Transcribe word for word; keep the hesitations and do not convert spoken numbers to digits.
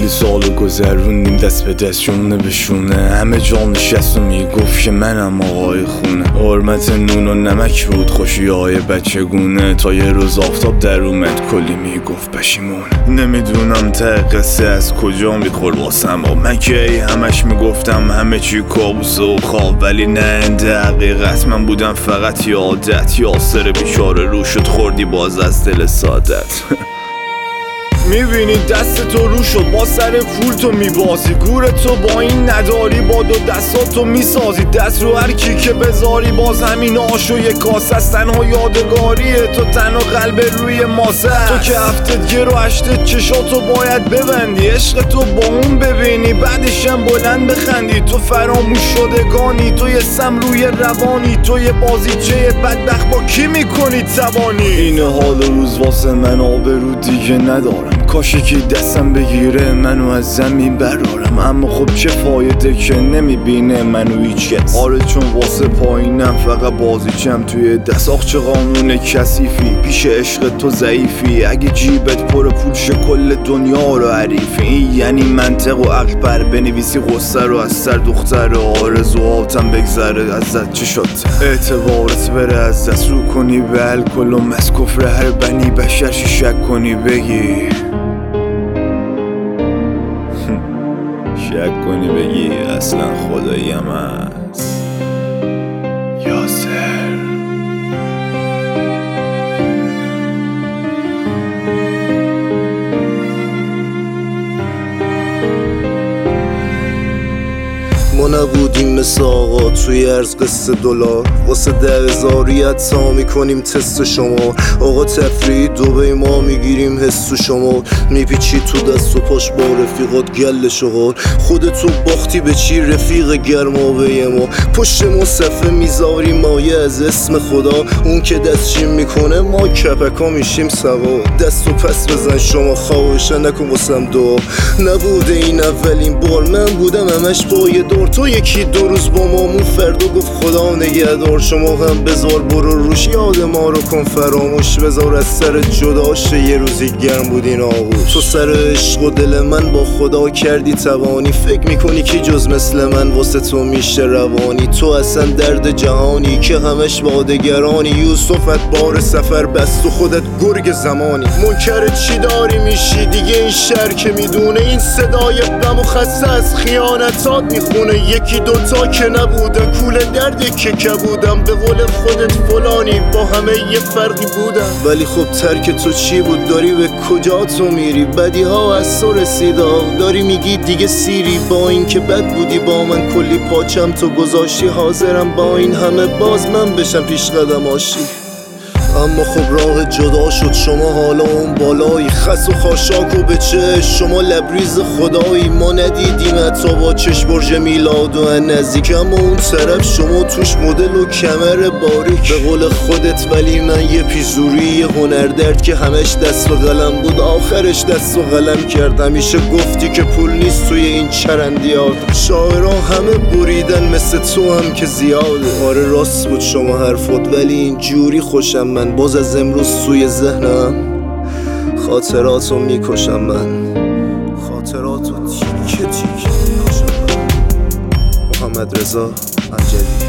سالو گذروندیم دست به دست شونه به شونه، همه جا نشست و میگفت که منم آقای خونه. حرمت نون و نمک بود خوشی های بچه گونه، تا یه روز آفتاب در اومد کلی میگفت پشیمون. نمیدونم ته قصه از کجا میخور واسم، من که همش میگفتم همه چی کابوس و خواب، ولی نه ده حقیقت من بودم فقط یه عادت. یاسر بیچاره رو شد خوردی باز از دل سادت. میبینی دست تو رو شد با سر پول تو میبازی، گور تو با این نداری با دو دستاتو میسازی، دست رو هر کی که بذاری باز همین آش و یک کاسه است. تنها یادگاریه تو تنها قلب روی ماسه، تو که هفتت گیر و هشتت چشاتو باید ببندی، عشق تو با اون ببینی بعدشم بلند بخندی. تو فراموش شدگانی، تو یه سم روی روانی، تو یه بازیچه بدبخت با کی میکنی توانی. این حال روز واسه من آبرو دیگه ندارم، کاش که دستم بگیره منو از زمین برارم، اما خب چه فایده که نمیبینه منو هیچکس. آره چون واسه پایینم فقط بازیچم توی دست. آخ چه قانون کثیفی پیش عشق تو ضعیفی، اگه جیبت پر پول شه کل دنیا رو حریفی. این یعنی منطق و عقل بر بنویسی غصه رو از سر دختر، آرزوهاتم بگذره ازت چه شد، اعتبارت بره از دست رو کنی به الکل و مس کفر هر بنی بشر شک کنی بگی شک کنی بگی اصلا خداییم هست. یاسر ما نبودیم مثل آقا توی ارز قصه دلار، واسه ده هزاریت تا میکنیم تست شما. آقا تفریحی دوبه ما میگیریم حس و شما، میپیچی تو دست و پاش با رفیقات گل شغال. خودتو باختی به چی رفیق گرماوه ما، پشت ما صفحه میذاری مایه از اسم خدا. اون که دست چیم میکنه ما کپکا میشیم سوا، دستو پس بزن شما خواهشه نکن واسم دعا. نبوده این اولین بار من بودم همش پای دور، تو یکی دو روز با مامون فردا گفت خدا نگهدار. شما هم بذار برو روش یاد ما رو کن فراموش، بذار از سر جداشه یه روزی گرم بود این آغوش. تو سر عشق و دل من با خدا کردی توانی، فکر میکنی که جز مثل من واسه تو میشه روانی. تو اصلا درد جهانی که همش با دگرانی، یوسفت بار سفر بست و خودت گرگ زمانی. منکر چی داری میشی دیگه این شهر که میدونه، این صدای غم و خسته از خیانتات میخونه. یکی دوتا که نبودن کول دردی که کبودم، به قول خودت فلانی با همه یه فرقی بودم. ولی خب ترک تو چی بود، داری به کجا تو میری، بدی ها از تو رسیدا داری میگی دیگه سیری. با این که بد بودی با من کلی پاچم تو گذاشتی، حاضرم با این همه باز من بشم پیش قدم آشی. اما خب راه جدا شد شما حالا اون بالایی، خس و خاشاک و به چه شما لبریز خدایی. ما ندیدیم حتی با چش برج میلاد و نزدیک، اما اون طرف شما توش مدل و کمر باریک. به قول خودت ولی من یه پیزوری یه هنردرد که همش دست و قلم بود آخرش دست و قلم کرد. همیشه گفتی که پول نیست توی این چرندیات، شاعران همه بریدن مثل تو هم که زیاده. آره راست بود شما حرفت ولی این جوری خوشم من، باز از امروز توی ذهنم خاطراتو میکشم من، خاطراتو تیکه تیکه میکشم من. محمد رضا انجلی.